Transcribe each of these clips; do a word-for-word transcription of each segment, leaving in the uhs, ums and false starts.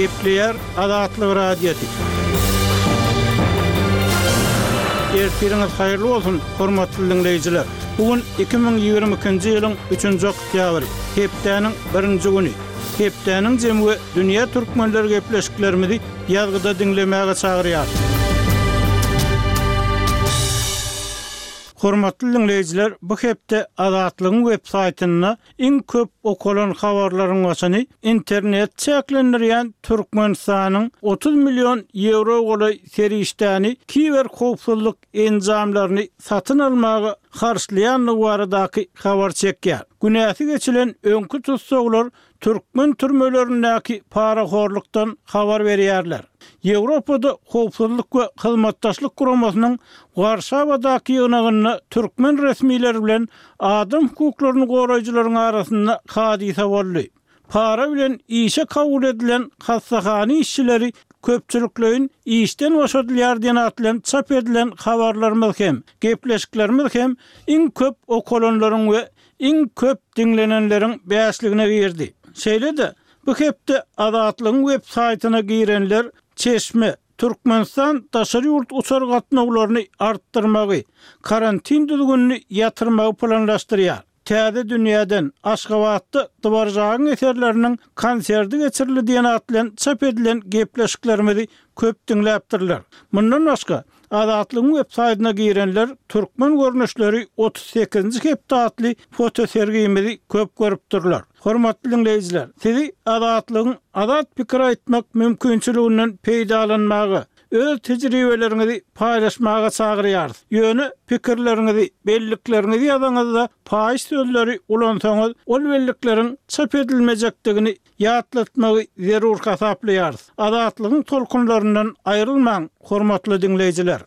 Kepler Azatlyk radiosi. Ertiriniz hayırlı olsun, hormatly dinleyijiler. Bugün iki bin ýygrimi ikinji ýylyň üçünji oktýabry, hepdeniň birinji güni. Hepdeniň jemgy dünýä türkmenleri gepleşiklerimizi ýazgyda dinlemäge çagyrýar. Hormatly dinleyijiler, bu hepde Azatlygyň web-saýtyna iň köp okulan habarlaryň başyny internet çäklendirýän Türkmenistanyň otuz milyon euro goly serişdäni kiber howpsuzlyk enjamlaryny satyn almagy karşılayanlygy baradaky habar çekýär. Günäsi geçilen öňkü tutsaglar Türkmen türmelerindäki paraxorlukdan habar berýärler. Ýewropada howpsuzlyk we hyzmatdaşlyk guramasynyň Warşawadaky ýygynyna türkmen resmileri bilen adam hukuklaryny goraýjylaryň arasynda hadisa boldy. Para bilen işe kabul edilen hassahany işçileri köpçülüklerin işten boşadylýar diýen atlan çap edilen habarlarymyz hem gepleşiklerimiz hem iň köp okulanlaryň we iň köp dinlenenleriň bäsligine girdi. Şeýle-de bu hepde Azatlygyň web-saýtyna girenler Çeşme, Türkmenistan daşary ýurt uçar gatnawlaryny artdyrmagy, karantin düzgünini ýatyrmagy planlaşdyrýar. Täze dünýäden Aşgabatda Dwarjagyň eserleriniň konserdi geçirildi diýen atlan çap edilen gepleşiklerimizi köp dinläpdirler. Mundan başga Azatlygyň web-saýtyna girenler türkmen görnüşleri otuz sekizinji hepde atly foto sergimizi köp görüpdirler. Hormatly dinleyijiler, sizi Azatlygyň azat pikir aýtmak mümkinçiliginden peýdalanmagy, öz tejribelerini paýlaşmaga çagyrýarys. Ýöne pikirlerinizi, belliklerinizi ýazanyzda paýş sözleri ulansaňyz, ol bellikleriň çap edilmejekdigini ýatlatmagy zerur hasaplaýarys. Azatlygyň tolkunlaryndan aýrylmaň, hormatly dinleyijiler.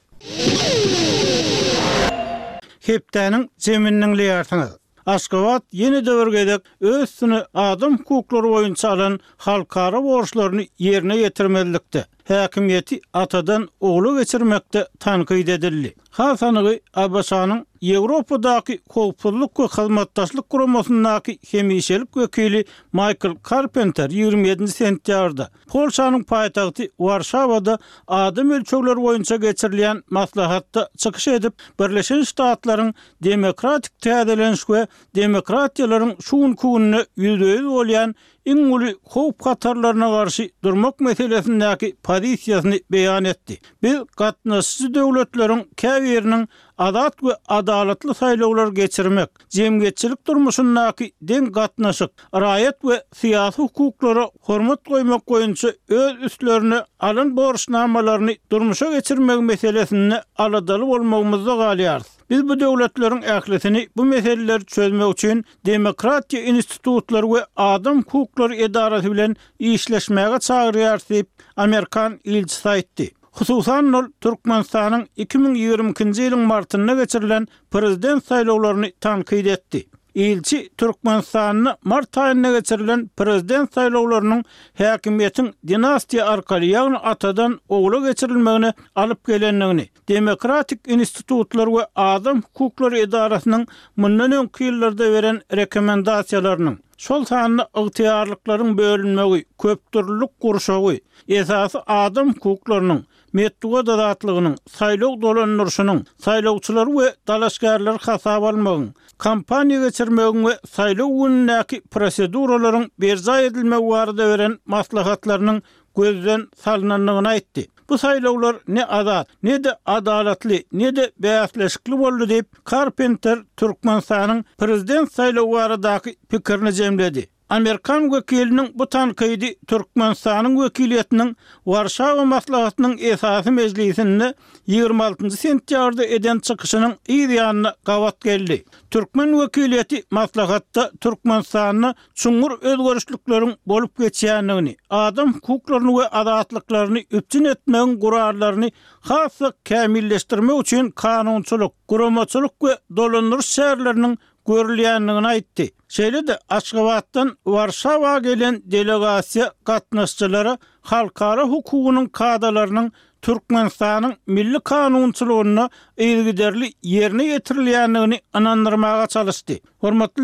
Hepdeniň jeminiň leýärsiňiz. Aşgabat yeni döwürgedek özsüni adam hukuklary boýunça alan halkara borçlaryny ýerine ýetirmelilikde. Häkimiýeti atadan ogly geçirmekde tanqid edildi. Hasanygy Abaşanyň Ýewropadaky howpsuzlyk we hyzmatdaşlyk guramasynyňky hemişelik wekili Michael Carpenter ýygrimi ýedinji sentýarda Polşanyň paýtagty Warşawada adam ölçegleri boýunça geçirilýän maslahatda çykyş edip Birleşen Ştatlaryň demokratik täzeleniş we demokratiýalaryň şuun kugyny ýüzde ýüz bolýan iň uly howp hatarlaryna garşy durmak meselesindäki pozisiýasyny beýan etdi. Biz gatnaşyjy döwletleriň käbiriniň azat we adalatly saýlawlar geçirmek, jemgyýetçilik durmuşyndaky deň gatnaşyk, raýat we syýasy hukuklara hormat goýmak boýunça öz üstlerine alan borçnamalaryny durmuşa geçirmek meselesini aladaly bolmagymyzda galýarys. Biz bu döwletleriň ählisini bu meseleleri çözmek üçin demokratiýa institutlary we adam hukuklary edarasy bilen işleşmäge çagyrýarys diýip Amerikan ilçisi aýtdy. Hususan ol Türkmenistanyň iki bin ýygrimi ikinji ýylyň martyna geçirilen prezident saýlawlaryny tanqid etdi. Ilçi Türkmenistanyň mart aýyna geçirilen prezident saýlawlarynyň häkimiýetiň dinastiýa arkaly ýagny atadan ogly geçirilmegine alyp gelenligini, demokratik institutlar we adam hukuklary edarasynyň mundan öňki ýyllarda beren rekomendasiýalarynyň şol sanyny ygtyýarlyklaryň bölünmegi, köptürlük gurşagy, esasy adam hukuklarynyň metduga azatlygynyň, saýlaw dolandyryşynyň, saýlawçylar we dalaşgarlar hasap almagyň, kampaniýa geçirmegiň we saýlaw günündäki proseduralaryň berza edilmegi barada beren maslahatlarynyň gözden salynanlygyny aýtdy. Bu saýlawlar ne azat, ne de adalatly, ne de bäsleşikli boldy diýip Carpenter Türkmenistanyň prezident saýlawy baradaky pikirini jemledi. Amerikan wekiliniň bu tanqidi Türkmenistanyň wekiliýetiniň Warşawa maslahatynyň esasy mejlisinde ýygrimi altynjy sentýarda eden çykyşynyň ýa-ýanyna gawat geldi. Türkmen wekiliýeti maslahatda Türkmenistanyň çuňur özgörüşlikleriň bolup geçýänligini, adam hukuklaryny we azatlyklaryny üpçün etmegiň gurarlaryny hassa kämilleşdirmek üçin kanunçylyk, guramaçylyk we dolandyryş şäherleriniň görülýänligini aýtdy. Şeýle-de Aşgabatdan Warşawa gelen delegasiýa gatnaşçylary halkara hukugynyň kadalarynyň Türkmenistanyň milli kanunçylygyna ýerli ýerine ýetirilýänligini anandyrmaga çalışdy. Hormatly